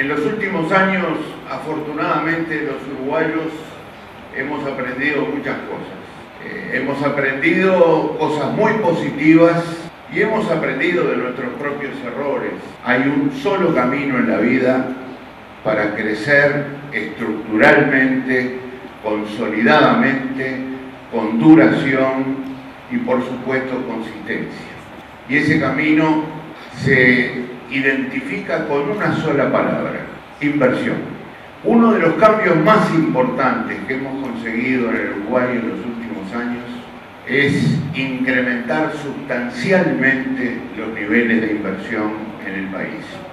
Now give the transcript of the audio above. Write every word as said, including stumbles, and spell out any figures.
En los últimos años, afortunadamente, los uruguayos hemos aprendido muchas cosas. Eh, hemos aprendido cosas muy positivas y hemos aprendido de nuestros propios errores. Hay un solo camino en la vida para crecer estructuralmente, consolidadamente, con duración y, por supuesto, consistencia. Y ese camino se identifica con una sola palabra: inversión. Uno de los cambios más importantes que hemos conseguido en el Uruguay en los últimos años es incrementar sustancialmente los niveles de inversión en el país.